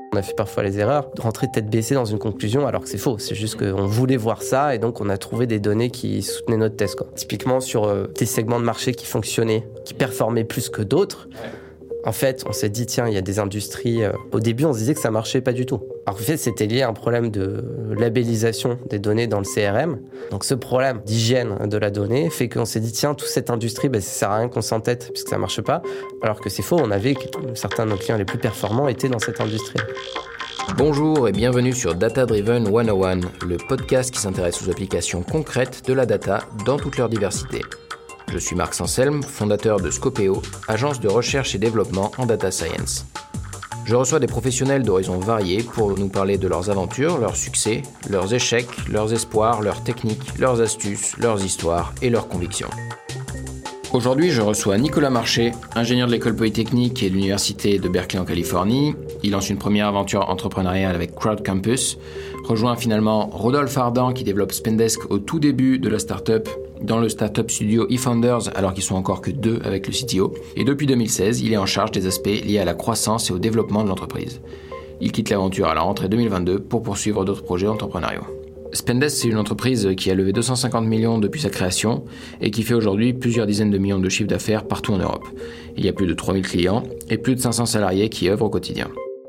On a fait parfois les erreurs de rentrer tête baissée dans une conclusion alors que c'est faux. C'est juste qu'on voulait voir ça et donc on a trouvé des données qui soutenaient notre thèse. Typiquement sur des segments de marché qui fonctionnaient, qui performaient plus que d'autres. En fait, on s'est dit, tiens, il y a des industries... Au début, on se disait que ça marchait pas du tout. Alors en fait, c'était lié à un problème de labellisation des données dans le CRM. Donc ce problème d'hygiène de la donnée fait qu'on s'est dit, tiens, toute cette industrie, ça sert à rien qu'on s'entête puisque ça marche pas. Alors que c'est faux, on avait que certains de nos clients les plus performants étaient dans cette industrie. Bonjour et bienvenue sur Data Driven 101, le podcast qui s'intéresse aux applications concrètes de la data dans toute leur diversité. Je suis Marc Sanselme, fondateur de Scopeo, agence de recherche et développement en data science. Je reçois des professionnels d'horizons variés pour nous parler de leurs aventures, leurs succès, leurs échecs, leurs espoirs, leurs techniques, leurs astuces, leurs histoires et leurs convictions. Aujourd'hui, je reçois Nicolas Marché, ingénieur de l'école polytechnique et de l'université de Berkeley en Californie. Il lance une première aventure entrepreneuriale avec Crowd Campus, rejoint finalement Rodolphe Ardan qui développe Spendesk au tout début de la startup dans le startup studio eFounders alors qu'ils sont encore que 2 avec le CTO. Et depuis 2016, il est en charge des aspects liés à la croissance et au développement de l'entreprise. Il quitte l'aventure à la rentrée 2022 pour poursuivre d'autres projets entrepreneuriaux. Spendesk, c'est une entreprise qui a levé 250 millions depuis sa création et qui fait aujourd'hui plusieurs dizaines de millions de chiffres d'affaires partout en Europe. Il y a plus de 3000 clients et plus de 500 salariés qui œuvrent au quotidien.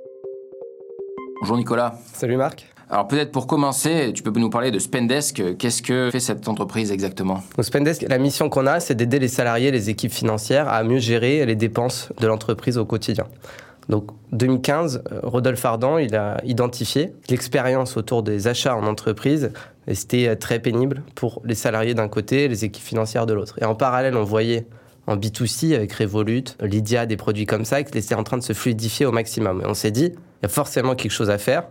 Bonjour Nicolas. Salut Marc. Alors peut-être pour commencer, tu peux nous parler de Spendesk. Qu'est-ce que fait cette entreprise exactement ? Donc Spendesk, la mission qu'on a, c'est d'aider les salariés, les équipes financières à mieux gérer les dépenses de l'entreprise au quotidien. Donc 2015, Rodolphe Ardan, il a identifié l'expérience autour des achats en entreprise et c'était très pénible pour les salariés d'un côté et les équipes financières de l'autre. Et en parallèle, on voyait en B2C avec Revolut, Lydia, des produits comme ça, qui étaient en train de se fluidifier au maximum. Et on s'est dit, il y a forcément quelque chose à faire,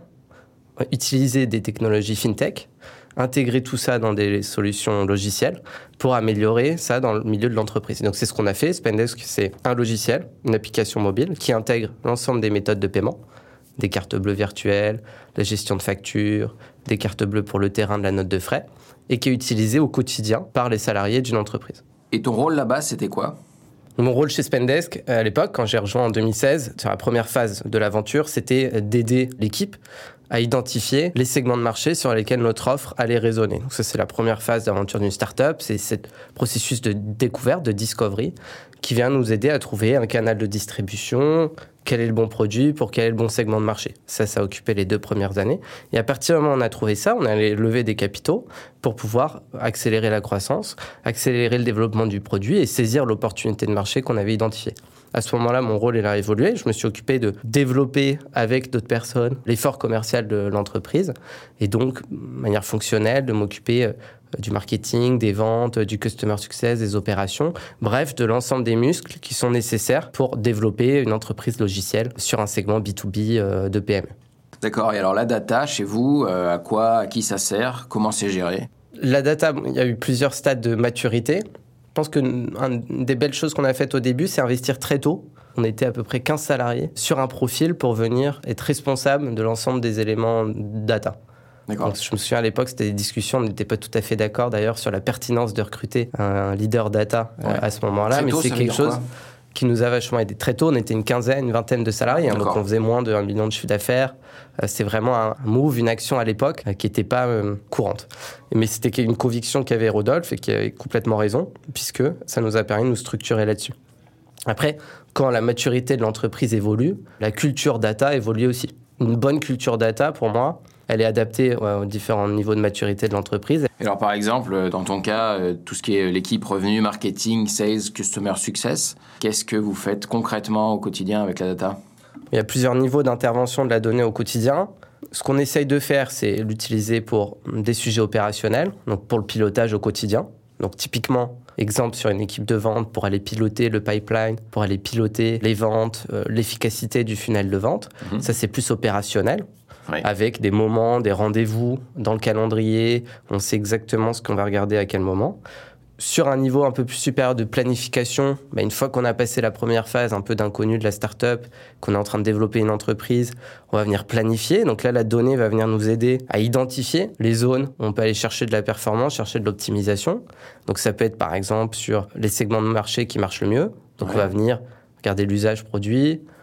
utiliser des technologies fintech, intégrer tout ça dans des solutions logicielles pour améliorer ça dans le milieu de l'entreprise. Donc c'est ce qu'on a fait. Spendesk, c'est un logiciel, une application mobile qui intègre l'ensemble des méthodes de paiement, des cartes bleues virtuelles, la gestion de factures, des cartes bleues pour le terrain de la note de frais, et qui est utilisé au quotidien par les salariés d'une entreprise. Et ton rôle là-bas, c'était quoi ? Mon rôle chez Spendesk, à l'époque, quand j'ai rejoint en 2016, sur la première phase de l'aventure, c'était d'aider l'équipe à identifier les segments de marché sur lesquels notre offre allait résonner. Donc ça, c'est la première phase d'aventure d'une startup. C'est ce processus de découverte, de discovery, qui vient nous aider à trouver un canal de distribution, quel est le bon produit pour quel est le bon segment de marché. Ça a occupé les 2 premières années. Et à partir du moment où on a trouvé ça, on allait lever des capitaux pour pouvoir accélérer la croissance, accélérer le développement du produit et saisir l'opportunité de marché qu'on avait identifiée. À ce moment-là, mon rôle il a évolué. Je me suis occupé de développer avec d'autres personnes l'effort commercial de l'entreprise et donc, de manière fonctionnelle, de m'occuper du marketing, des ventes, du customer success, des opérations, bref, de l'ensemble des muscles qui sont nécessaires pour développer une entreprise logicielle sur un segment B2B de PME. D'accord, et alors la data, chez vous, à qui ça sert ? Comment c'est géré ? La data, il y a eu plusieurs stades de maturité. Je pense qu'une des belles choses qu'on a faites au début, c'est investir très tôt. On était à peu près 15 salariés sur un profil pour venir être responsable de l'ensemble des éléments data. D'accord. Donc, je me souviens à l'époque, c'était des discussions, on n'était pas tout à fait d'accord d'ailleurs sur la pertinence de recruter un leader data à ce moment-là. Très mais tôt, c'est quelque chose qui nous a vachement aidé. Très tôt, on était une vingtaine de salariés, donc on faisait moins de 1 million de chiffre d'affaires. C'est vraiment un move, une action à l'époque qui n'était pas courante. Mais c'était une conviction qu'avait Rodolphe et qui avait complètement raison, puisque ça nous a permis de nous structurer là-dessus. Après, quand la maturité de l'entreprise évolue, la culture data évolue aussi. Une bonne culture data, pour moi, elle est adaptée aux différents niveaux de maturité de l'entreprise. Et alors, par exemple, dans ton cas, tout ce qui est l'équipe revenu, marketing, sales, customer success, qu'est-ce que vous faites concrètement au quotidien avec la data ? Il y a plusieurs niveaux d'intervention de la donnée au quotidien. Ce qu'on essaye de faire, c'est l'utiliser pour des sujets opérationnels, donc pour le pilotage au quotidien. Donc typiquement, exemple sur une équipe de vente pour aller piloter le pipeline, pour aller piloter les ventes, l'efficacité du funnel de vente. Ça, c'est plus opérationnel. Oui. Avec des moments, des rendez-vous dans le calendrier. On sait exactement ce qu'on va regarder à quel moment. Sur un niveau un peu plus supérieur de planification, une fois qu'on a passé la première phase un peu d'inconnu de la start-up, qu'on est en train de développer une entreprise, on va venir planifier. Donc là, la donnée va venir nous aider à identifier les zones où on peut aller chercher de la performance, chercher de l'optimisation. Donc ça peut être par exemple sur les segments de marché qui marchent le mieux. Donc on va venir regarder l'usage produit,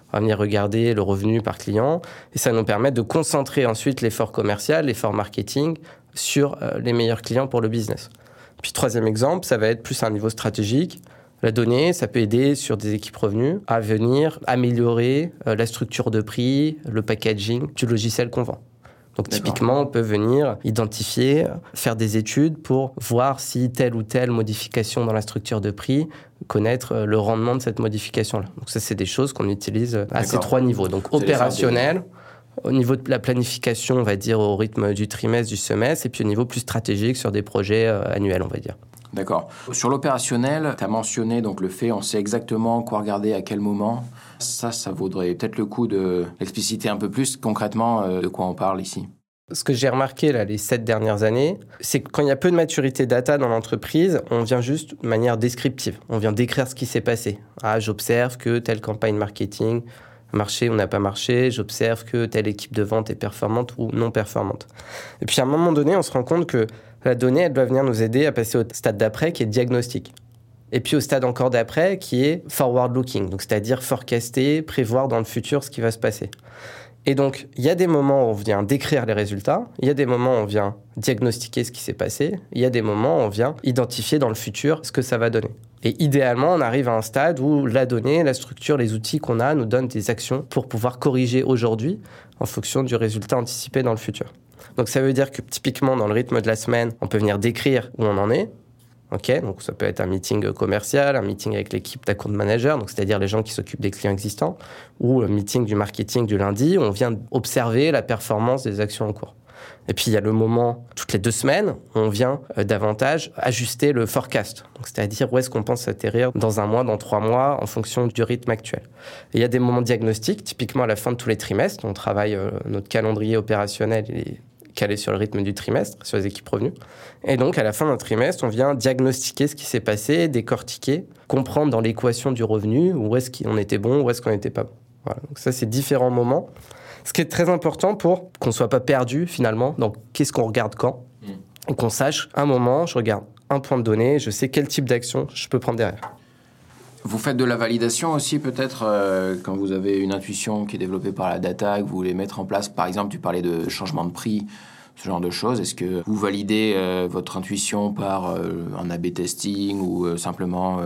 On va venir regarder le revenu par client et ça nous permet de concentrer ensuite l'effort commercial, l'effort marketing sur les meilleurs clients pour le business. Puis troisième exemple, ça va être plus à un niveau stratégique. La donnée, ça peut aider sur des équipes revenus à venir améliorer la structure de prix, le packaging du logiciel qu'on vend. Donc typiquement, on peut venir identifier, faire des études pour voir si telle ou telle modification dans la structure de prix, connaître le rendement de cette modification-là. Donc ça, c'est des choses qu'on utilise à ces trois niveaux. Donc opérationnel, au niveau de la planification, on va dire au rythme du trimestre, du semestre, et puis au niveau plus stratégique sur des projets annuels, on va dire. D'accord. Sur l'opérationnel, tu as mentionné donc le fait, on sait exactement quoi regarder à quel moment. Ça vaudrait peut-être le coup de l'expliciter un peu plus concrètement de quoi on parle ici. Ce que j'ai remarqué là, les 7 dernières années, c'est que quand il y a peu de maturité data dans l'entreprise, on vient juste de manière descriptive. On vient décrire ce qui s'est passé. Ah, j'observe que telle campagne marketing a marché ou n'a pas marché. J'observe que telle équipe de vente est performante ou non performante. Et puis à un moment donné, on se rend compte que la donnée, elle doit venir nous aider à passer au stade d'après qui est diagnostic. Et puis au stade encore d'après qui est forward-looking, donc c'est-à-dire forecaster, prévoir dans le futur ce qui va se passer. Et donc, il y a des moments où on vient décrire les résultats, il y a des moments où on vient diagnostiquer ce qui s'est passé, il y a des moments où on vient identifier dans le futur ce que ça va donner. Et idéalement, on arrive à un stade où la donnée, la structure, les outils qu'on a nous donnent des actions pour pouvoir corriger aujourd'hui en fonction du résultat anticipé dans le futur. Donc ça veut dire que typiquement, dans le rythme de la semaine, on peut venir décrire où on en est. Okay, donc ça peut être un meeting commercial, un meeting avec l'équipe d'account manager, donc c'est-à-dire les gens qui s'occupent des clients existants, ou un meeting du marketing du lundi où on vient observer la performance des actions en cours. Et puis il y a le moment, toutes les 2 semaines, on vient davantage ajuster le forecast, donc c'est-à-dire où est-ce qu'on pense atterrir dans 1 mois, dans 3 mois, en fonction du rythme actuel. Et il y a des moments diagnostiques, typiquement à la fin de tous les trimestres, on travaille notre calendrier opérationnel et calé sur le rythme du trimestre, sur les équipes revenues. Et donc, à la fin d'un trimestre, on vient diagnostiquer ce qui s'est passé, décortiquer, comprendre dans l'équation du revenu où est-ce qu'on était bon, où est-ce qu'on n'était pas bon. Voilà. Donc ça, c'est différents moments. Ce qui est très important pour qu'on ne soit pas perdu, finalement, dans qu'est-ce qu'on regarde quand, et qu'on sache, un moment, je regarde un point de données, je sais quel type d'action je peux prendre derrière. Vous faites de la validation aussi peut-être quand vous avez une intuition qui est développée par la data, que vous voulez mettre en place. Par exemple, tu parlais de changement de prix, ce genre de choses. Est-ce que vous validez votre intuition par un A/B testing ou simplement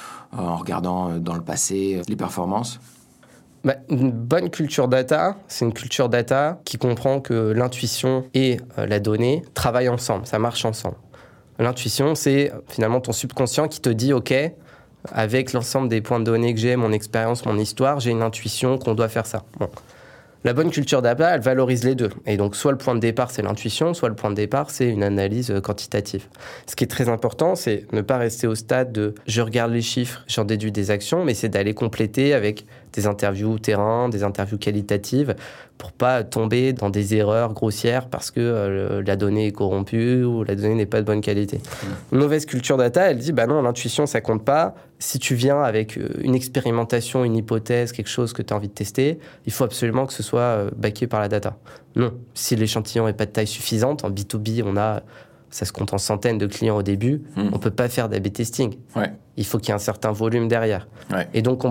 en regardant dans le passé les performances ? Une bonne culture data, c'est une culture data qui comprend que l'intuition et la donnée travaillent ensemble, ça marche ensemble. L'intuition, c'est finalement ton subconscient qui te dit « Ok, avec l'ensemble des points de données que j'ai, mon expérience, mon histoire, j'ai une intuition qu'on doit faire ça. » Bon. La bonne culture data, elle valorise les deux. Et donc, soit le point de départ, c'est l'intuition, soit le point de départ, c'est une analyse quantitative. Ce qui est très important, c'est ne pas rester au stade de « je regarde les chiffres, j'en déduis des actions », mais c'est d'aller compléter avec des interviews terrain, des interviews qualitatives, pour pas tomber dans des erreurs grossières parce que la donnée est corrompue ou la donnée n'est pas de bonne qualité. Une mauvaise culture data, elle dit « bah non, l'intuition, ça compte pas. Si tu viens avec une expérimentation, une hypothèse, quelque chose que tu as envie de tester, il faut absolument que ce soit backé par la data. » Non. Si l'échantillon n'est pas de taille suffisante, en B2B, ça se compte en centaines de clients au début, on ne peut pas faire d'A/B testing. Ouais. Il faut qu'il y ait un certain volume derrière. Ouais. Et donc,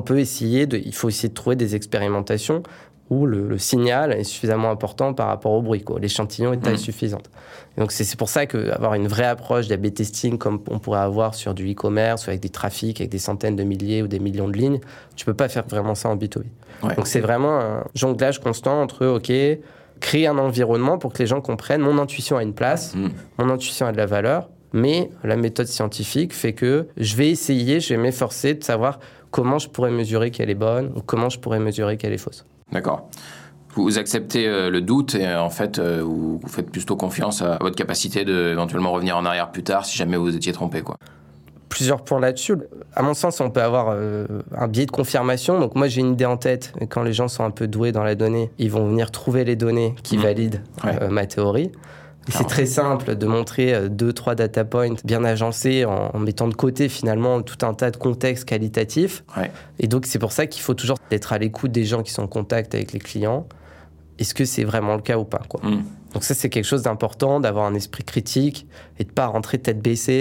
il faut essayer de trouver des expérimentations où le signal est suffisamment important par rapport au bruit, quoi. L'échantillon est de taille suffisante. Et donc, c'est pour ça qu'avoir une vraie approche d'A/B testing, comme on pourrait avoir sur du e-commerce, ou avec des trafics, avec des centaines de milliers ou des millions de lignes, tu ne peux pas faire vraiment ça en B2B. Ouais. Donc, c'est vraiment un jonglage constant entre, OK, créer un environnement pour que les gens comprennent mon intuition a une place, mon intuition a de la valeur, mais la méthode scientifique fait que je vais m'efforcer de savoir comment je pourrais mesurer qu'elle est bonne ou comment je pourrais mesurer qu'elle est fausse. D'accord. Vous acceptez le doute et en fait, vous faites plutôt confiance à votre capacité d'éventuellement revenir en arrière plus tard si jamais vous étiez trompé, quoi. Plusieurs points là-dessus. À mon sens, on peut avoir un biais de confirmation. Donc moi, j'ai une idée en tête. Et quand les gens sont un peu doués dans la donnée, ils vont venir trouver les données qui valident ma théorie. Et c'est très simple de montrer 2-3 data points bien agencés en mettant de côté finalement tout un tas de contextes qualitatifs. Ouais. Et donc c'est pour ça qu'il faut toujours être à l'écoute des gens qui sont en contact avec les clients. Est-ce que c'est vraiment le cas ou pas, quoi. Donc ça, c'est quelque chose d'important, d'avoir un esprit critique et de ne pas rentrer tête baissée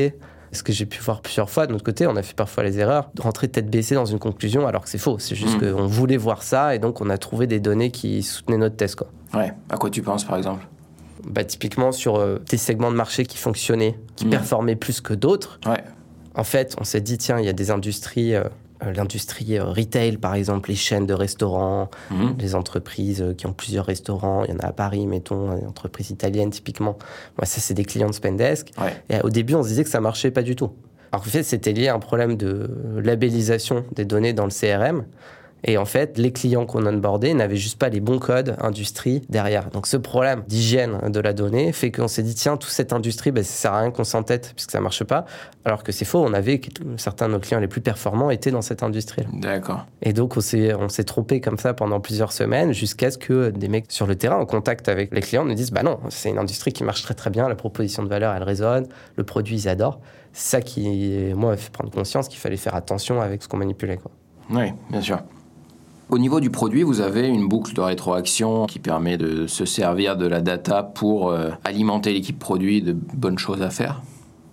Ce que j'ai pu voir plusieurs fois, de notre côté, on a fait parfois les erreurs de rentrer tête baissée dans une conclusion alors que c'est faux. C'est juste qu'on voulait voir ça et donc on a trouvé des données qui soutenaient notre thèse, quoi. Ouais. À quoi tu penses, par exemple ? Typiquement sur des segments de marché qui fonctionnaient, qui performaient plus que d'autres. Ouais. En fait, on s'est dit, tiens, il y a des industries, l'industrie retail, par exemple, les chaînes de restaurants, les entreprises qui ont plusieurs restaurants. Il y en a à Paris, mettons, les entreprises italiennes, typiquement. Moi, ça, c'est des clients de Spendesk. Ouais. Et au début, on se disait que ça marchait pas du tout. Alors, en fait, c'était lié à un problème de labellisation des données dans le CRM. Et en fait, les clients qu'on onboardait n'avaient juste pas les bons codes industrie derrière. Donc ce problème d'hygiène de la donnée fait qu'on s'est dit, tiens, toute cette industrie, ça sert à rien qu'on s'entête puisque ça marche pas. Alors que c'est faux, certains de nos clients les plus performants étaient dans cette industrie-là. D'accord. Et donc on s'est trompé comme ça pendant plusieurs semaines jusqu'à ce que des mecs sur le terrain, en contact avec les clients, nous disent, non, c'est une industrie qui marche très très bien, la proposition de valeur, elle résonne, le produit, ils adorent. C'est ça qui, moi, m'a fait prendre conscience qu'il fallait faire attention avec ce qu'on manipulait, quoi. Oui, bien sûr. Au niveau du produit, vous avez une boucle de rétroaction qui permet de se servir de la data pour alimenter l'équipe produit de bonnes choses à faire.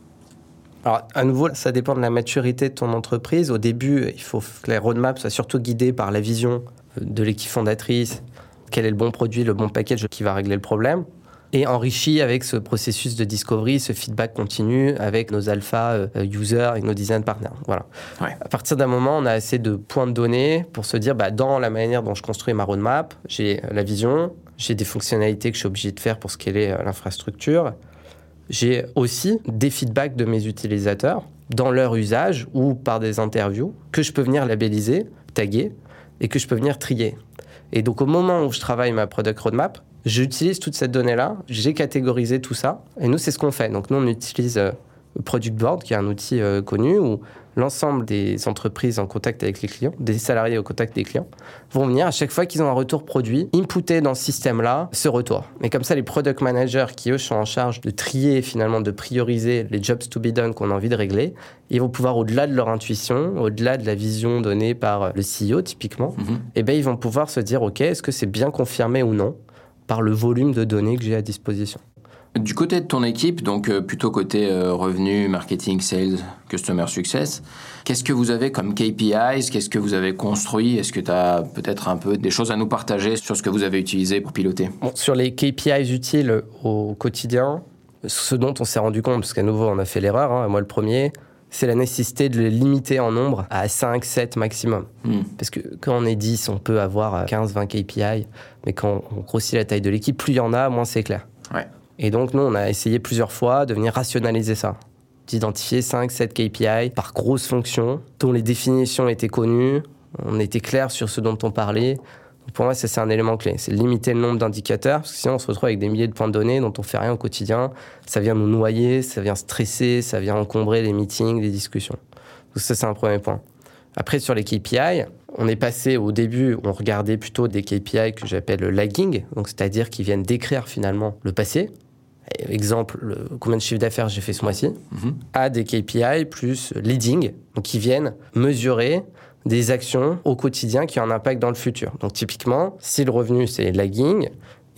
Alors, à nouveau, ça dépend de la maturité de ton entreprise. Au début, il faut que la roadmap soit surtout guidée par la vision de l'équipe fondatrice. Quel est le bon produit, le bon package qui va régler le problème. Et enrichi avec ce processus de discovery, ce feedback continu avec nos alpha users et nos design partners. Voilà. Ouais. À partir d'un moment, on a assez de points de données pour se dire, dans la manière dont je construis ma roadmap, j'ai la vision, j'ai des fonctionnalités que je suis obligé de faire pour scaler l'infrastructure. J'ai aussi des feedbacks de mes utilisateurs dans leur usage ou par des interviews que je peux venir labelliser, taguer et que je peux venir trier. Et donc, au moment où je travaille ma product roadmap, j'utilise toute cette donnée-là, j'ai catégorisé tout ça, et nous, c'est ce qu'on fait. Donc, nous, on utilise Product Board, qui est un outil connu, où l'ensemble des entreprises en contact avec les clients, des salariés au contact des clients, vont venir à chaque fois qu'ils ont un retour produit, inputer dans ce système-là ce retour. Et comme ça, les product managers qui, eux, sont en charge de trier, finalement, de prioriser les jobs to be done qu'on a envie de régler, ils vont pouvoir, au-delà de leur intuition, au-delà de la vision donnée par le CEO, typiquement, ils vont pouvoir se dire, OK, est-ce que c'est bien confirmé ou non par le volume de données que j'ai à disposition. Du côté de ton équipe, donc plutôt côté revenu, marketing, sales, customer success, qu'est-ce que vous avez comme KPIs? Qu'est-ce que vous avez construit? Est-ce que tu as peut-être un peu des choses à nous partager sur ce que vous avez utilisé pour piloter? Sur les KPIs utiles au quotidien, ce dont on s'est rendu compte, parce qu'à nouveau on a fait l'erreur, moi le premier, c'est la nécessité de les limiter en nombre à 5, 7 maximum. Parce que quand on est 10, on peut avoir 15, 20 KPI, mais quand on grossit la taille de l'équipe, plus il y en a, moins c'est clair. Ouais. Et donc, nous, on a essayé plusieurs fois de venir rationaliser ça, d'identifier 5, 7 KPI par grosse fonction, dont les définitions étaient connues, on était clair sur ce dont on parlait. Donc pour moi, ça, c'est un élément clé. C'est limiter le nombre d'indicateurs, parce que sinon, on se retrouve avec des milliers de points de données dont on ne fait rien au quotidien. Ça vient nous noyer, ça vient stresser, ça vient encombrer les meetings, les discussions. Donc ça, c'est un premier point. Après, sur les KPI, on est passé au début, on regardait plutôt des KPI que j'appelle le lagging, donc c'est-à-dire qui viennent décrire finalement le passé. Exemple, combien de chiffre d'affaires j'ai fait ce mois-ci, à des KPI plus leading, donc qui viennent mesurer des actions au quotidien qui ont un impact dans le futur. Donc typiquement, si le revenu c'est lagging,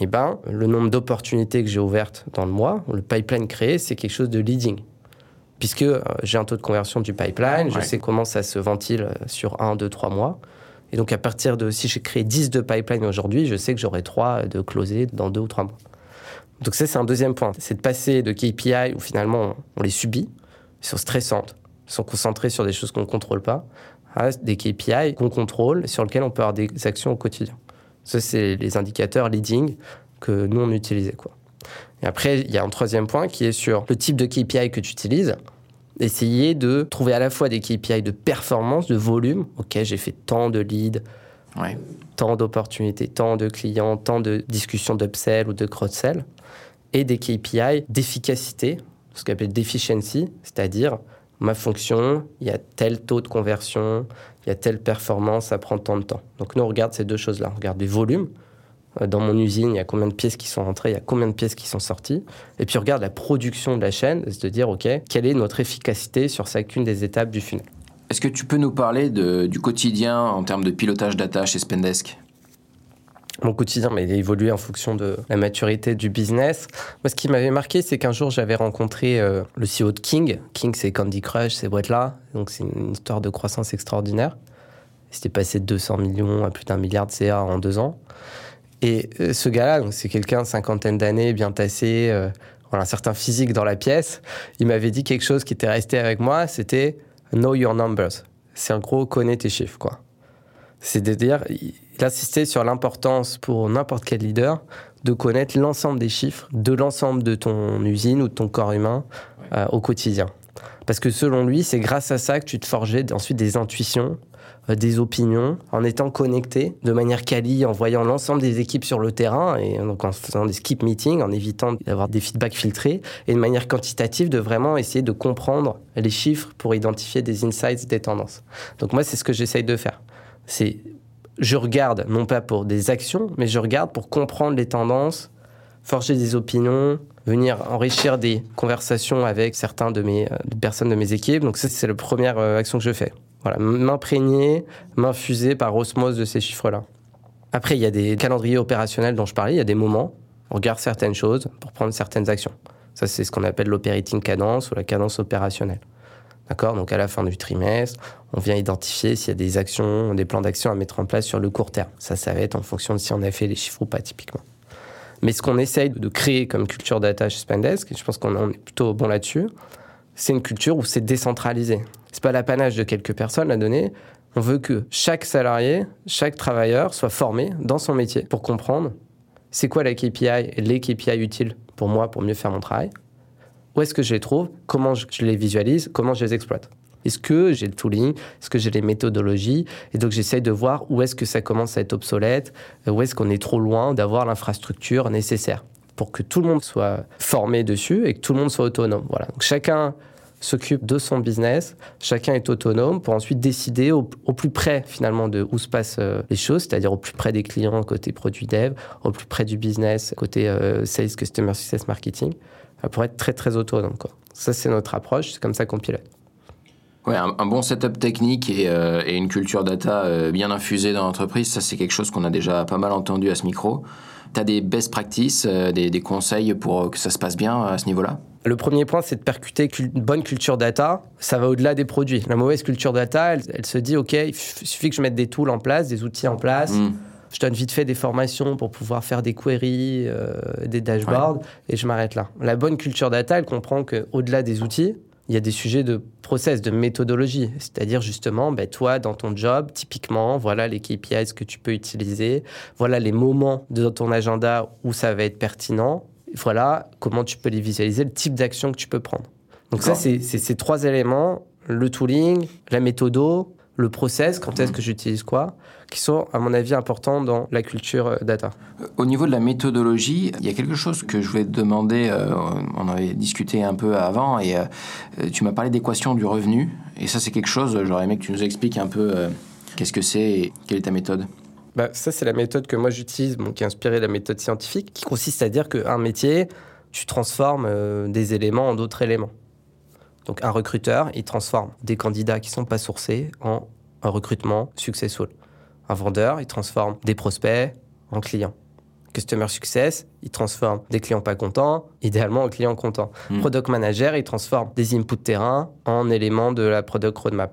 le nombre d'opportunités que j'ai ouvertes dans le mois, le pipeline créé, c'est quelque chose de leading. Puisque j'ai un taux de conversion du pipeline, je sais comment ça se ventile sur 1, 2, 3 mois. Et donc à partir de, si j'ai créé 10 de pipeline aujourd'hui, je sais que j'aurai 3 de closés dans 2 ou 3 mois. Donc ça, c'est un deuxième point. C'est de passer de KPI où finalement on les subit, ils sont stressantes, ils sont concentrés sur des choses qu'on ne contrôle pas, à des KPI qu'on contrôle et sur lesquels on peut avoir des actions au quotidien. Ça, c'est les indicateurs leading que nous, on utilisait, quoi. Et après, il y a un troisième point qui est sur le type de KPI que tu utilises. Essayer de trouver à la fois des KPI de performance, de volume. OK, j'ai fait tant de leads, tant d'opportunités, tant de clients, tant de discussions d'upsell ou de cross-sell. Et des KPI d'efficacité, ce qu'on appelle d'efficiency, c'est-à-dire ma fonction, il y a tel taux de conversion, il y a telle performance, ça prend tant de temps. Donc nous, on regarde ces deux choses-là. On regarde des volumes. Dans mon usine, il y a combien de pièces qui sont rentrées, il y a combien de pièces qui sont sorties. Et puis on regarde la production de la chaîne, c'est de dire, OK, quelle est notre efficacité sur chacune des étapes du funnel. Est-ce que tu peux nous parler du quotidien en termes de pilotage data chez Spendesk ? Mon quotidien, mais il a évolué en fonction de la maturité du business. Moi, ce qui m'avait marqué, c'est qu'un jour, j'avais rencontré le CEO de King. King, c'est Candy Crush, ces boîtes-là. Donc, c'est une histoire de croissance extraordinaire. C'était passé de 200 millions à plus d'1 milliard de CA en 2 ans. Et ce gars-là, donc c'est quelqu'un, 50aine d'années, bien tassé, un certain physique dans la pièce. Il m'avait dit quelque chose qui était resté avec moi, c'était « know your numbers ». C'est en gros, connais tes chiffres, quoi. C'est-à-dire, il insistait sur l'importance pour n'importe quel leader de connaître l'ensemble des chiffres de l'ensemble de ton usine ou de ton corps humain au quotidien. Parce que selon lui, c'est grâce à ça que tu te forgeais ensuite des intuitions, des opinions, en étant connecté de manière quali, en voyant l'ensemble des équipes sur le terrain, et donc en faisant des skip meetings, en évitant d'avoir des feedbacks filtrés, et de manière quantitative, de vraiment essayer de comprendre les chiffres pour identifier des insights, des tendances. Donc moi, c'est ce que j'essaye de faire. Je regarde, non pas pour des actions, mais je regarde pour comprendre les tendances, forger des opinions, venir enrichir des conversations avec certains de personnes de mes équipes. Donc ça, c'est la première action que je fais. Voilà, m'imprégner, m'infuser par osmose de ces chiffres-là. Après, il y a des calendriers opérationnels dont je parlais, il y a des moments, on regarde certaines choses pour prendre certaines actions. Ça, c'est ce qu'on appelle l'operating cadence ou la cadence opérationnelle. D'accord ? Donc, à la fin du trimestre, on vient identifier s'il y a des actions, des plans d'action à mettre en place sur le court terme. Ça va être en fonction de si on a fait les chiffres ou pas, typiquement. Mais ce qu'on essaye de créer comme culture data chez Spendesk, et je pense qu'on est plutôt bon là-dessus, c'est une culture où c'est décentralisé. C'est pas l'apanage de quelques personnes, la donnée. On veut que chaque salarié, chaque travailleur soit formé dans son métier pour comprendre c'est quoi la KPI et les KPI utiles pour moi pour mieux faire mon travail. Où est-ce que je les trouve? Comment je les visualise? Comment je les exploite? Est-ce que j'ai le tooling? Est-ce que j'ai les méthodologies? Et donc, j'essaye de voir où est-ce que ça commence à être obsolète, où est-ce qu'on est trop loin d'avoir l'infrastructure nécessaire pour que tout le monde soit formé dessus et que tout le monde soit autonome. Voilà. Donc, chacun s'occupe de son business, chacun est autonome pour ensuite décider au plus près, finalement, de où se passent les choses, c'est-à-dire au plus près des clients côté produit dev, au plus près du business côté sales, customer success, marketing, pour être très, très autonome, quoi. Ça, c'est notre approche, c'est comme ça qu'on pilote. Ouais, un bon setup technique et une culture data bien infusée dans l'entreprise, ça c'est quelque chose qu'on a déjà pas mal entendu à ce micro. Tu as des best practices, des conseils pour que ça se passe bien à ce niveau-là? Le premier point, c'est de percuter une bonne culture data. Ça va au-delà des produits. La mauvaise culture data, elle se dit, OK, il suffit que je mette des tools en place, des outils en place. Je donne vite fait des formations pour pouvoir faire des queries, des dashboards, et je m'arrête là. La bonne culture data, elle comprend qu'au-delà des outils, il y a des sujets de process, de méthodologie. C'est-à-dire justement, toi, dans ton job, typiquement, voilà les KPIs que tu peux utiliser, voilà les moments de ton agenda où ça va être pertinent, voilà comment tu peux les visualiser, le type d'action que tu peux prendre. Donc ça, c'est ces 3 éléments, le tooling, la méthodo, le process, quand est-ce que j'utilise quoi, qui sont, à mon avis, importants dans la culture data. Au niveau de la méthodologie, il y a quelque chose que je voulais te demander, on avait discuté un peu avant, et tu m'as parlé d'équation du revenu, et ça c'est quelque chose, j'aurais aimé que tu nous expliques un peu qu'est-ce que c'est et quelle est ta méthode. Ça, c'est la méthode que moi j'utilise, qui est inspirée de la méthode scientifique, qui consiste à dire qu'un métier, tu transformes des éléments en d'autres éléments. Donc un recruteur, il transforme des candidats qui ne sont pas sourcés en un recrutement successful. Un vendeur, il transforme des prospects en clients. Customer Success, il transforme des clients pas contents, idéalement en clients contents. Product Manager, il transforme des inputs terrain en éléments de la Product Roadmap.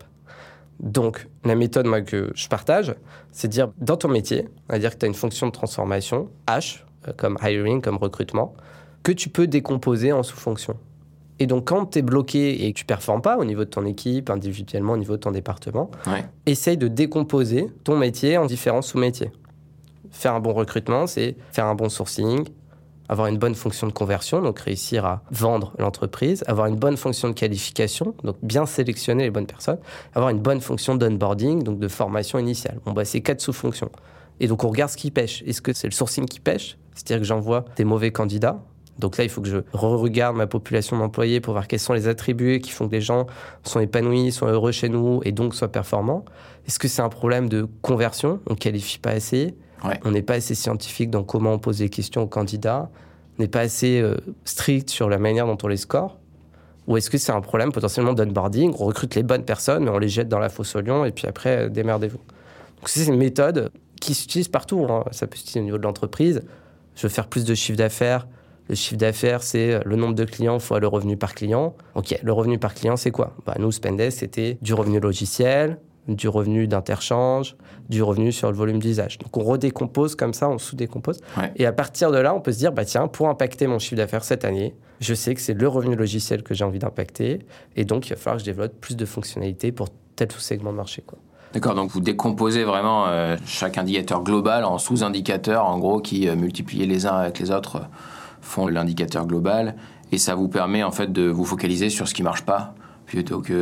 Donc, la méthode que je partage, c'est de dire, dans ton métier, on va dire que tu as une fonction de transformation, H, comme hiring, comme recrutement, que tu peux décomposer en sous-fonctions. Et donc, quand tu es bloqué et que tu ne performes pas au niveau de ton équipe, individuellement, au niveau de ton département, essaye de décomposer ton métier en différents sous-métiers. Faire un bon recrutement, c'est faire un bon sourcing, avoir une bonne fonction de conversion, donc réussir à vendre l'entreprise, avoir une bonne fonction de qualification, donc bien sélectionner les bonnes personnes, avoir une bonne fonction d'onboarding, donc de formation initiale. C'est 4 sous-fonctions. Et donc, on regarde ce qui pêche. Est-ce que c'est le sourcing qui pêche? C'est-à-dire que j'envoie des mauvais candidats. Donc là, il faut que je regarde ma population d'employés pour voir quels sont les attributs qui font que les gens sont épanouis, sont heureux chez nous et donc soient performants. Est-ce que c'est un problème de conversion? On ne qualifie pas assez. On n'est pas assez scientifique dans comment on pose les questions aux candidats. On n'est pas assez strict sur la manière dont on les score. Ou est-ce que c'est un problème potentiellement d'onboarding? On recrute les bonnes personnes, mais on les jette dans la fosse au lion et puis après, démerdez-vous. Donc c'est une méthode qui s'utilise partout, hein. Ça peut s'utiliser au niveau de l'entreprise. Je veux faire plus de chiffre d'affaires. Le chiffre d'affaires, c'est le nombre de clients fois le revenu par client. OK, le revenu par client, c'est quoi? Nous, Spendesk, c'était du revenu logiciel, du revenu d'interchange, du revenu sur le volume d'usage. Donc, on redécompose comme ça, on sous-décompose. Ouais. Et à partir de là, on peut se dire, tiens, pour impacter mon chiffre d'affaires cette année, je sais que c'est le revenu logiciel que j'ai envie d'impacter. Et donc, il va falloir que je développe plus de fonctionnalités pour tel ou segment de marché, quoi. D'accord, donc vous décomposez vraiment chaque indicateur global en sous-indicateurs, en gros, qui multipliés les uns avec les autres font l'indicateur global. Et ça vous permet en fait de vous focaliser sur ce qui ne marche pas plutôt que...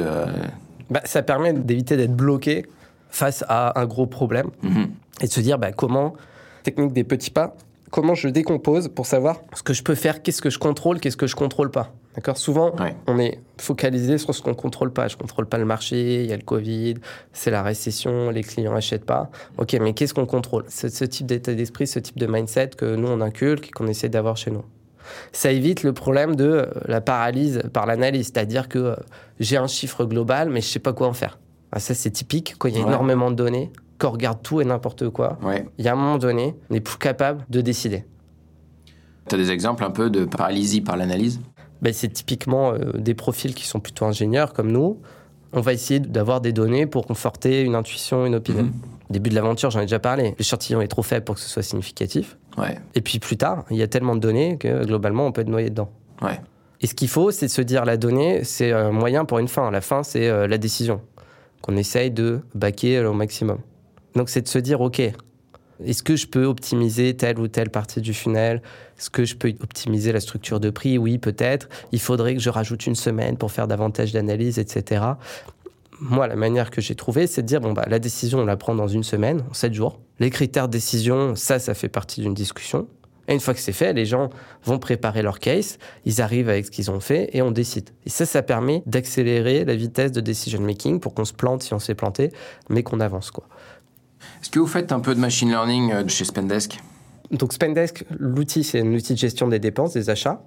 Ça permet d'éviter d'être bloqué face à un gros problème et de se dire comment, technique des petits pas, comment je décompose pour savoir ce que je peux faire, qu'est-ce que je contrôle, qu'est-ce que je contrôle pas. D'accord ? Souvent, on est focalisé sur ce qu'on ne contrôle pas. Je ne contrôle pas le marché, il y a le Covid, c'est la récession, les clients n'achètent pas. OK, mais qu'est-ce qu'on contrôle ? C'est ce type d'état d'esprit, ce type de mindset que nous, on inculque et qu'on essaie d'avoir chez nous. Ça évite le problème de la paralyse par l'analyse, c'est-à-dire que j'ai un chiffre global, mais je ne sais pas quoi en faire. Ça, c'est typique quand il y a énormément de données, qu'on regarde tout et n'importe quoi. Il y a un moment donné, on n'est plus capable de décider. Tu as des exemples un peu de paralysie par l'analyse ? C'est typiquement des profils qui sont plutôt ingénieurs comme nous. On va essayer d'avoir des données pour conforter une intuition, une opinion. Au début de l'aventure, j'en ai déjà parlé. L'échantillon est trop faible pour que ce soit significatif. Et puis plus tard, il y a tellement de données que globalement, on peut être noyé dedans. Et ce qu'il faut, c'est de se dire la donnée, c'est un moyen pour une fin. La fin, c'est la décision qu'on essaye de baquer au maximum. Donc, c'est de se dire, OK, est-ce que je peux optimiser telle ou telle partie du funnel ? Est-ce que je peux optimiser la structure de prix ? Oui, peut-être. Il faudrait que je rajoute une semaine pour faire davantage d'analyse, etc. Moi, la manière que j'ai trouvée, c'est de dire, la décision, on la prend dans une semaine, en 7 jours. Les critères de décision, ça fait partie d'une discussion. Et une fois que c'est fait, les gens vont préparer leur case, ils arrivent avec ce qu'ils ont fait et on décide. Et ça permet d'accélérer la vitesse de decision making pour qu'on se plante si on s'est planté, mais qu'on avance, quoi. Est-ce que vous faites un peu de machine learning chez Spendesk ? Donc Spendesk, l'outil, c'est un outil de gestion des dépenses, des achats,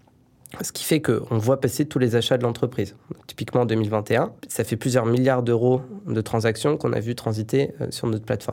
ce qui fait qu'on voit passer tous les achats de l'entreprise. Donc, typiquement en 2021, ça fait plusieurs milliards d'euros de transactions qu'on a vu transiter sur notre plateforme.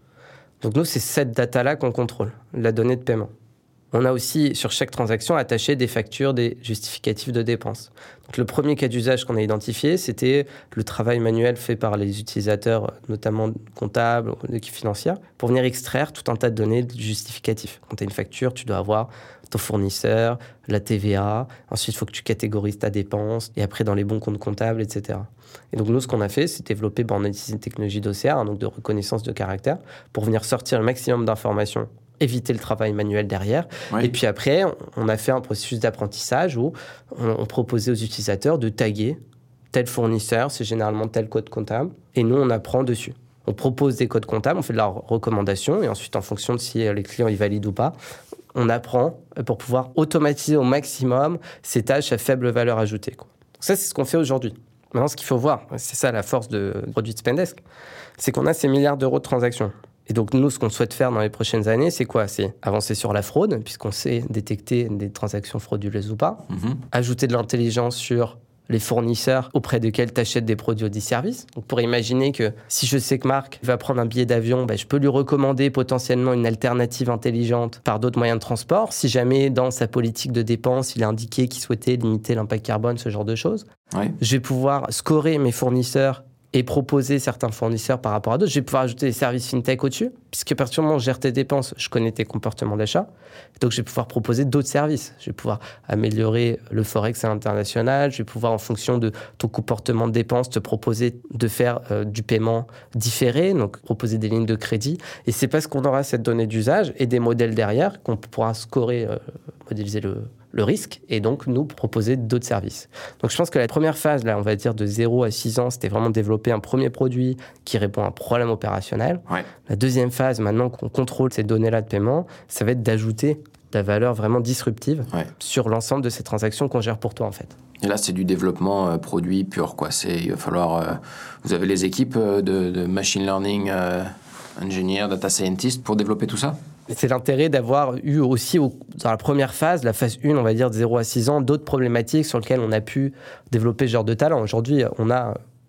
Donc nous, c'est cette data-là qu'on contrôle, la donnée de paiement. On a aussi, sur chaque transaction, attaché des factures, des justificatifs de dépenses. Donc, le premier cas d'usage qu'on a identifié, c'était le travail manuel fait par les utilisateurs, notamment comptables, d'équipe financière, pour venir extraire tout un tas de données justificatifs. Quand tu as une facture, tu dois avoir ton fournisseur, la TVA, ensuite il faut que tu catégorises ta dépense, et après dans les bons comptes comptables, etc. Et donc nous, ce qu'on a fait, c'est développer, on a utilisé une technologie d'OCR, donc de reconnaissance de caractère, pour venir sortir le maximum d'informations, éviter le travail manuel derrière. Et puis après, on a fait un processus d'apprentissage où on proposait aux utilisateurs de taguer tel fournisseur, c'est généralement tel code comptable, et nous, on apprend dessus. On propose des codes comptables, on fait de la recommandation, et ensuite, en fonction de si les clients y valident ou pas, on apprend pour pouvoir automatiser au maximum ces tâches à faible valeur ajoutée, quoi. Donc ça, c'est ce qu'on fait aujourd'hui. Maintenant, ce qu'il faut voir, c'est ça la force du produit de Spendesk, c'est qu'on a ces milliards d'euros de transactions. Et donc, nous, ce qu'on souhaite faire dans les prochaines années, c'est quoi ? C'est avancer sur la fraude, puisqu'on sait détecter des transactions frauduleuses ou pas. Ajouter de l'intelligence sur les fournisseurs auprès desquels tu achètes des produits ou des services. Donc, pour imaginer que si je sais que Marc va prendre un billet d'avion, je peux lui recommander potentiellement une alternative intelligente par d'autres moyens de transport. Si jamais, dans sa politique de dépenses, il a indiqué qu'il souhaitait limiter l'impact carbone, ce genre de choses. Je vais pouvoir scorer mes fournisseurs et proposer certains fournisseurs par rapport à d'autres. Je vais pouvoir ajouter des services fintech au-dessus, puisque à partir du moment où je gère tes dépenses, je connais tes comportements d'achat. Donc, je vais pouvoir proposer d'autres services. Je vais pouvoir améliorer le forex à l'international. Je vais pouvoir, en fonction de ton comportement de dépenses, te proposer de faire du paiement différé, donc proposer des lignes de crédit. Et c'est parce qu'on aura cette donnée d'usage et des modèles derrière qu'on pourra scorer, modéliser le risque, et donc nous proposer d'autres services. Donc je pense que la première phase, là, on va dire de 0 à 6 ans, c'était vraiment développer un premier produit qui répond à un problème opérationnel. La deuxième phase, maintenant qu'on contrôle ces données-là de paiement, ça va être d'ajouter de la valeur vraiment disruptive sur l'ensemble de ces transactions qu'on gère pour toi, en fait. Et là, c'est du développement produit pur, quoi. Il va falloir... vous avez les équipes de machine learning, ingénieurs, data scientists pour développer tout ça ? C'est l'intérêt d'avoir eu aussi, dans la première phase, la phase 1, on va dire de 0 à 6 ans, d'autres problématiques sur lesquelles on a pu développer ce genre de talent. Aujourd'hui, on a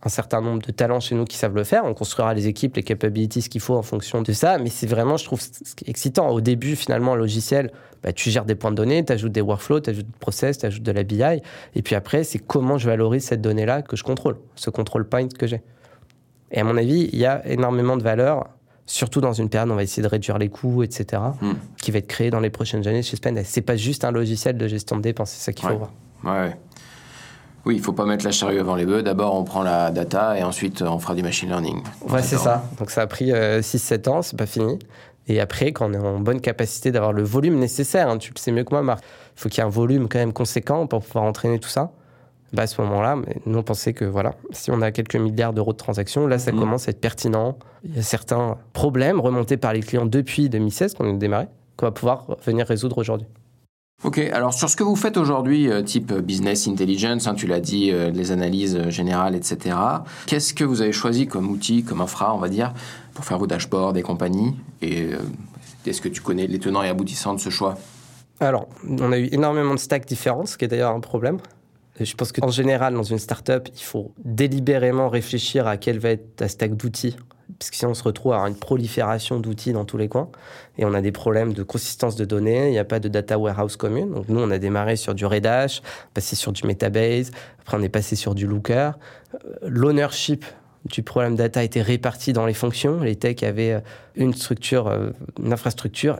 un certain nombre de talents chez nous qui savent le faire. On construira les équipes, les capabilities qu'il faut en fonction de ça. Mais c'est vraiment, je trouve, excitant. Au début, finalement, un logiciel, tu gères des points de données, tu ajoutes des workflows, tu ajoutes des process, tu ajoutes de la BI. Et puis après, c'est comment je valorise cette donnée-là que je contrôle, ce control point que j'ai. Et à mon avis, il y a énormément de valeur, surtout dans une période où on va essayer de réduire les coûts, etc., qui va être créé dans les prochaines années chez Spendesk. C'est pas juste un logiciel de gestion de dépenses, c'est ça qu'il faut voir. Ouais. Oui, il ne faut pas mettre la charrue avant les bœufs. D'abord, on prend la data et ensuite, on fera du machine learning. Ouais, c'est ça. Donc, ça a pris 6-7 ans, c'est pas fini. Et après, quand on est en bonne capacité d'avoir le volume nécessaire, tu le sais mieux que moi, Marc, il faut qu'il y ait un volume quand même conséquent pour pouvoir entraîner tout ça. À ce moment-là, nous, on pensait que si on a quelques milliards d'euros de transactions, là, ça commence à être pertinent. Il y a certains problèmes remontés par les clients depuis 2016, qu'on a démarré, qu'on va pouvoir venir résoudre aujourd'hui. Ok, alors sur ce que vous faites aujourd'hui, type business intelligence, tu l'as dit, les analyses générales, etc. Qu'est-ce que vous avez choisi comme outil, comme infra, on va dire, pour faire vos dashboards et compagnie? Et est-ce que tu connais les tenants et aboutissants de ce choix? Alors, on a eu énormément de stacks différents, ce qui est d'ailleurs un problème. Je pense qu'en général, dans une startup, il faut délibérément réfléchir à quelle va être ta stack d'outils. Parce que sinon, on se retrouve à avoir une prolifération d'outils dans tous les coins. Et on a des problèmes de consistance de données. Il n'y a pas de data warehouse commune. Donc, nous, on a démarré sur du Redash, passé sur du Metabase. Après, on est passé sur du Looker. L'ownership du problème data a été réparti dans les fonctions. Les techs avaient une structure, une infrastructure,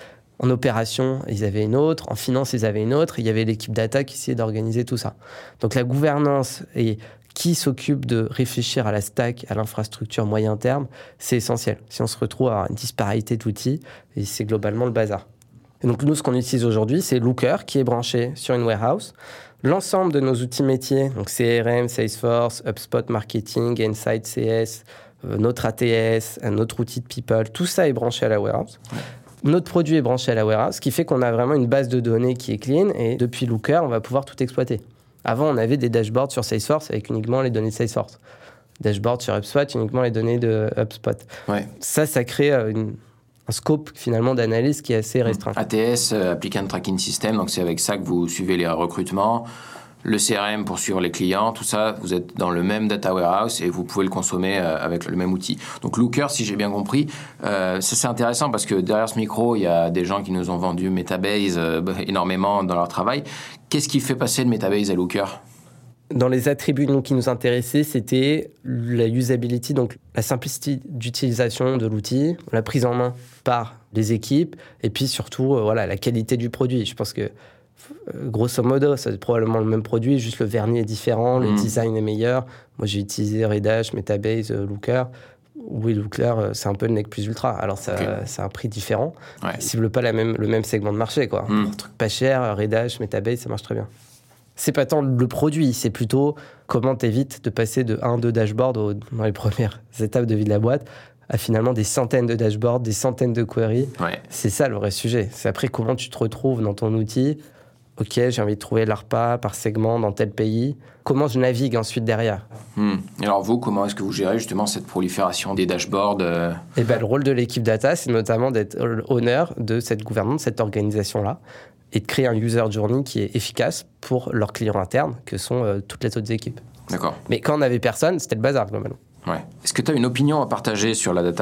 en opération, ils avaient une autre. En finance, ils avaient une autre. Il y avait l'équipe data qui essayait d'organiser tout ça. Donc, la gouvernance et qui s'occupe de réfléchir à la stack, à l'infrastructure moyen terme, c'est essentiel. Si on se retrouve à une disparité d'outils, et c'est globalement le bazar. Et donc nous, ce qu'on utilise aujourd'hui, c'est Looker, qui est branché sur une warehouse. L'ensemble de nos outils métiers, donc CRM, Salesforce, HubSpot Marketing, Insight CS, notre ATS, notre outil de People, tout ça est branché à la warehouse. Ouais. Notre produit est branché à la warehouse, ce qui fait qu'on a vraiment une base de données qui est clean, et depuis Looker, on va pouvoir tout exploiter. Avant, on avait des dashboards sur Salesforce avec uniquement les données de Salesforce. Dashboard sur HubSpot, uniquement les données de HubSpot. Ouais. Ça crée un scope finalement d'analyse qui est assez restreint. ATS, Applicant Tracking System, donc c'est avec ça que vous suivez les recrutements. Le CRM pour suivre les clients, tout ça, vous êtes dans le même data warehouse et vous pouvez le consommer avec le même outil. Donc Looker, si j'ai bien compris, ça c'est intéressant parce que derrière ce micro, il y a des gens qui nous ont vendu Metabase énormément dans leur travail. Qu'est-ce qui fait passer de Metabase à Looker ? Dans les attributs qui nous intéressaient, c'était la usability, donc la simplicité d'utilisation de l'outil, la prise en main par les équipes et puis surtout la qualité du produit. Je pense que grosso modo, c'est probablement le même produit, juste le vernis est différent, le design est meilleur. Moi, j'ai utilisé Redash, Metabase, Looker. Oui, Looker, c'est un peu le nec plus ultra. Alors, c'est un prix différent. Ouais. Ils ne ciblent pas le même segment de marché, quoi. Pour un truc pas cher, Redash, Metabase, ça marche très bien. C'est pas tant le produit, c'est plutôt comment t'évites de passer de 1-2 dashboards dans les premières étapes de vie de la boîte à finalement des centaines de dashboards, des centaines de queries. Ouais. C'est ça le vrai sujet. C'est après comment tu te retrouves dans ton outil. Ok, j'ai envie de trouver l'ARPA par segment dans tel pays. Comment je navigue ensuite derrière ? Et alors vous, comment est-ce que vous gérez justement cette prolifération des dashboards Le rôle de l'équipe data, c'est notamment d'être owner de cette gouvernance, de cette organisation-là, et de créer un user journey qui est efficace pour leurs clients internes, que sont toutes les autres équipes. D'accord. Mais quand on n'avait personne, c'était le bazar, globalement. Ouais. Est-ce que tu as une opinion à partager sur la data ?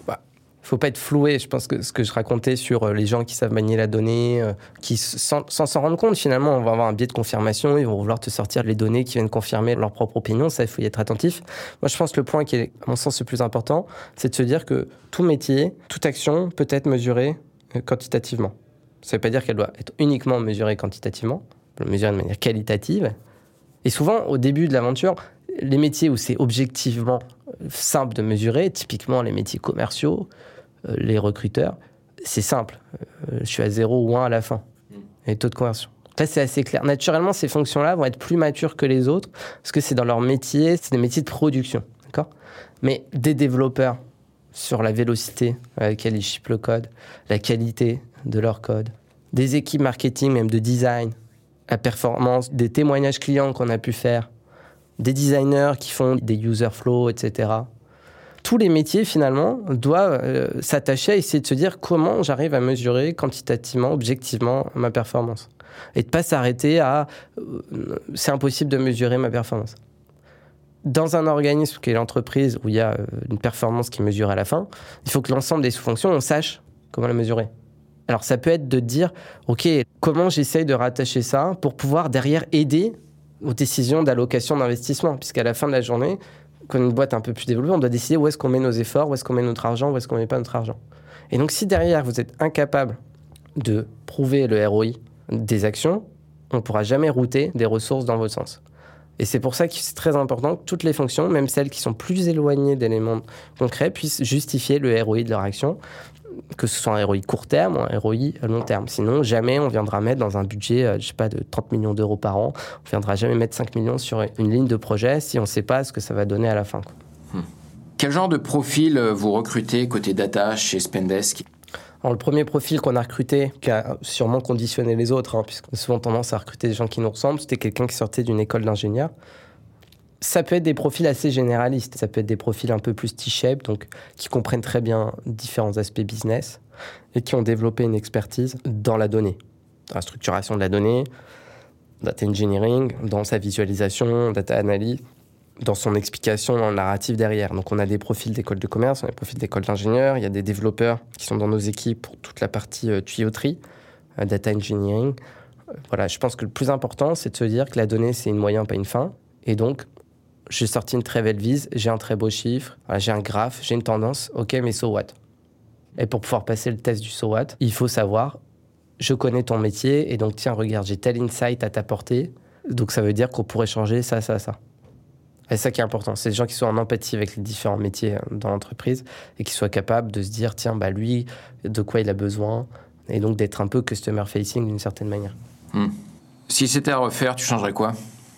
Faut pas être floué. Je pense que ce que je racontais sur les gens qui savent manier la donnée, qui sans s'en rendre compte, finalement, on va avoir un biais de confirmation, ils vont vouloir te sortir les données qui viennent confirmer leur propre opinion. Ça, il faut y être attentif. Moi, je pense que le point qui est, à mon sens, le plus important, c'est de se dire que tout métier, toute action peut être mesurée quantitativement. Ça ne veut pas dire qu'elle doit être uniquement mesurée quantitativement, on peut la mesurer de manière qualitative. Et souvent, au début de l'aventure, les métiers où c'est objectivement simple de mesurer, typiquement les métiers commerciaux, les recruteurs, c'est simple. Je suis à 0 ou 1 à la fin. Et taux de conversion. Là, c'est assez clair. Naturellement, ces fonctions-là vont être plus matures que les autres parce que c'est dans leur métier, c'est des métiers de production. D'accord ? Mais des développeurs sur la vélocité avec laquelle ils shippent le code, la qualité de leur code, des équipes marketing, même de design, la performance, des témoignages clients qu'on a pu faire, des designers qui font des user flow, etc. Tous les métiers, finalement, doivent s'attacher à essayer de se dire comment j'arrive à mesurer quantitativement, objectivement, ma performance. Et de ne pas s'arrêter à c'est impossible de mesurer ma performance. dans un organisme qui est l'entreprise où il y a une performance qui mesure à la fin, il faut que l'ensemble des sous-fonctions, on sache comment la mesurer. Alors ça peut être de dire, OK, comment j'essaye de rattacher ça pour pouvoir derrière aider aux décisions d'allocation d'investissement, puisqu'à la fin de la journée, quand une boîte un peu plus développée, on doit décider où est-ce qu'on met nos efforts, où est-ce qu'on met notre argent, où est-ce qu'on met pas notre argent. Et donc si derrière vous êtes incapable de prouver le ROI des actions, on ne pourra jamais router des ressources dans votre sens. Et c'est pour ça que c'est très important que toutes les fonctions, même celles qui sont plus éloignées d'éléments concrets, puissent justifier le ROI de leur action, que ce soit un ROI court terme ou un ROI long terme. Sinon, jamais on viendra mettre dans un budget, de 30 millions d'euros par an, on ne viendra jamais mettre 5 millions sur une ligne de projet si on ne sait pas ce que ça va donner à la fin. Quel genre de profil vous recrutez côté data chez Spendesk ? Alors, le premier profil qu'on a recruté, qui a sûrement conditionné les autres, puisqu'on a souvent tendance à recruter des gens qui nous ressemblent, c'était quelqu'un qui sortait d'une école d'ingénieur. Ça peut être des profils assez généralistes, ça peut être des profils un peu plus T-shape, donc qui comprennent très bien différents aspects business et qui ont développé une expertise dans la donnée, dans la structuration de la donnée, data engineering, dans sa visualisation, data analyse, dans son explication, dans le narratif derrière. Donc on a des profils d'école de commerce, on a des profils d'école d'ingénieurs, il y a des développeurs qui sont dans nos équipes pour toute la partie tuyauterie, data engineering. Voilà, je pense que le plus important, c'est de se dire que la donnée, c'est une moyen, pas une fin. Et donc, j'ai sorti une très belle vise, j'ai un très beau chiffre, voilà, j'ai un graphe, j'ai une tendance, ok, mais so what ? Et pour pouvoir passer le test du so what, il faut savoir, je connais ton métier, et donc tiens, regarde, j'ai tel insight à t'apporter, donc ça veut dire qu'on pourrait changer ça, ça, ça. Et c'est ça qui est important, c'est des gens qui soient en empathie avec les différents métiers dans l'entreprise et qui soient capables de se dire, tiens, lui, de quoi il a besoin, et donc d'être un peu customer facing d'une certaine manière. Si c'était à refaire, tu changerais quoi ?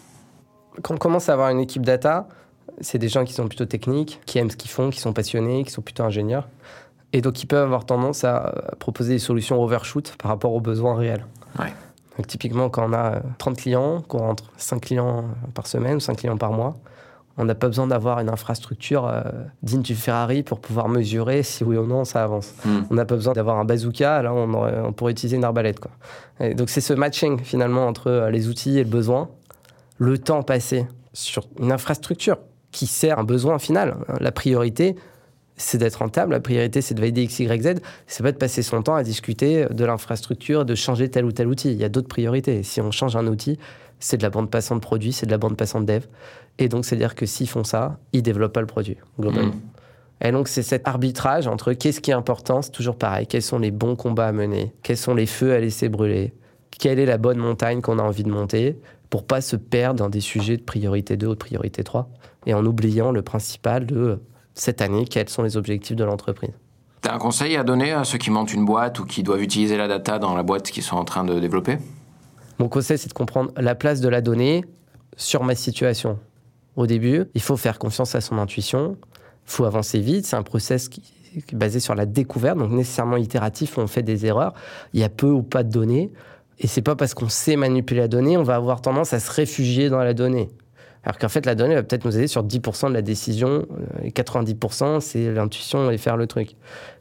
Quand on commence à avoir une équipe data, c'est des gens qui sont plutôt techniques, qui aiment ce qu'ils font, qui sont passionnés, qui sont plutôt ingénieurs, et donc ils peuvent avoir tendance à proposer des solutions overshoot par rapport aux besoins réels. Ouais. Donc typiquement, quand on a 30 clients, qu'on rentre 5 clients par semaine ou 5 clients par mois, on n'a pas besoin d'avoir une infrastructure digne du Ferrari pour pouvoir mesurer si oui ou non ça avance. On n'a pas besoin d'avoir un bazooka, là on pourrait utiliser une arbalète, quoi. Et donc c'est ce matching finalement entre les outils et le besoin, le temps passé sur une infrastructure qui sert un besoin final. La priorité, c'est d'être rentable, la priorité c'est de valider X, Y, Z, c'est pas de passer son temps à discuter de l'infrastructure, de changer tel ou tel outil. Il y a d'autres priorités. Si on change un outil, c'est de la bande passante produit, c'est de la bande passante dev. Et donc, c'est-à-dire que s'ils font ça, ils développent pas le produit, globalement. Et donc, c'est cet arbitrage entre qu'est-ce qui est important, c'est toujours pareil. Quels sont les bons combats à mener? Quels sont les feux à laisser brûler? Quelle est la bonne montagne qu'on a envie de monter pour pas se perdre dans des sujets de priorité 2 ou de priorité 3 et en oubliant le principal de cette année, quels sont les objectifs de l'entreprise. Tu as un conseil à donner à ceux qui montent une boîte ou qui doivent utiliser la data dans la boîte qu'ils sont en train de développer? Mon conseil, c'est de comprendre la place de la donnée sur ma situation. Au début, il faut faire confiance à son intuition, il faut avancer vite, c'est un process qui est basé sur la découverte, donc nécessairement itératif, on fait des erreurs, il y a peu ou pas de données, et c'est pas parce qu'on sait manipuler la donnée, on va avoir tendance à se réfugier dans la donnée. Alors qu'en fait, la donnée va peut-être nous aider sur 10% de la décision, et 90%, c'est l'intuition et faire le truc.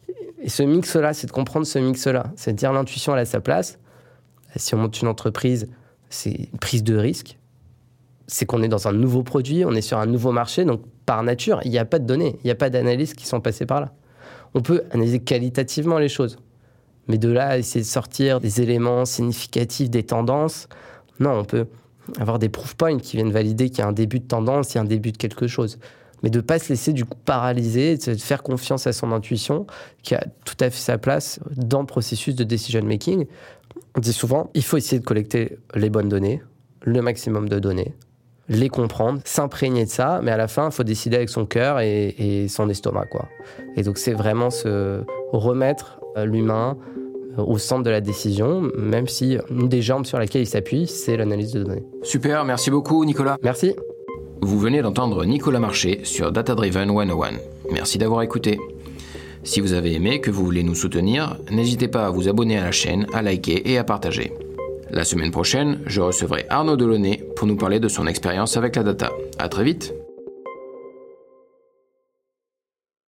Et ce mix-là, c'est de comprendre ce mix-là, c'est de dire l'intuition elle a sa place. Si on monte une entreprise, c'est une prise de risque. C'est qu'on est dans un nouveau produit, on est sur un nouveau marché, donc par nature, il n'y a pas de données, il n'y a pas d'analyses qui sont passées par là. On peut analyser qualitativement les choses, mais de là, essayer de sortir des éléments significatifs, des tendances, non, on peut avoir des proof points qui viennent valider qu'il y a un début de tendance, il y a un début de quelque chose. Mais de ne pas se laisser du coup paralyser, de faire confiance à son intuition, qui a tout à fait sa place dans le processus de decision making. On dit souvent, il faut essayer de collecter les bonnes données, le maximum de données, les comprendre, s'imprégner de ça, mais à la fin, il faut décider avec son cœur et son estomac, quoi. Et donc, c'est vraiment se remettre l'humain au centre de la décision, même si une des jambes sur laquelle il s'appuie, c'est l'analyse de données. Super, merci beaucoup Nicolas. Merci. Vous venez d'entendre Nicolas Marché sur Data Driven 101. Merci d'avoir écouté. Si vous avez aimé et que vous voulez nous soutenir, n'hésitez pas à vous abonner à la chaîne, à liker et à partager. La semaine prochaine, je recevrai Arnaud Delaunay pour nous parler de son expérience avec la data. À très vite.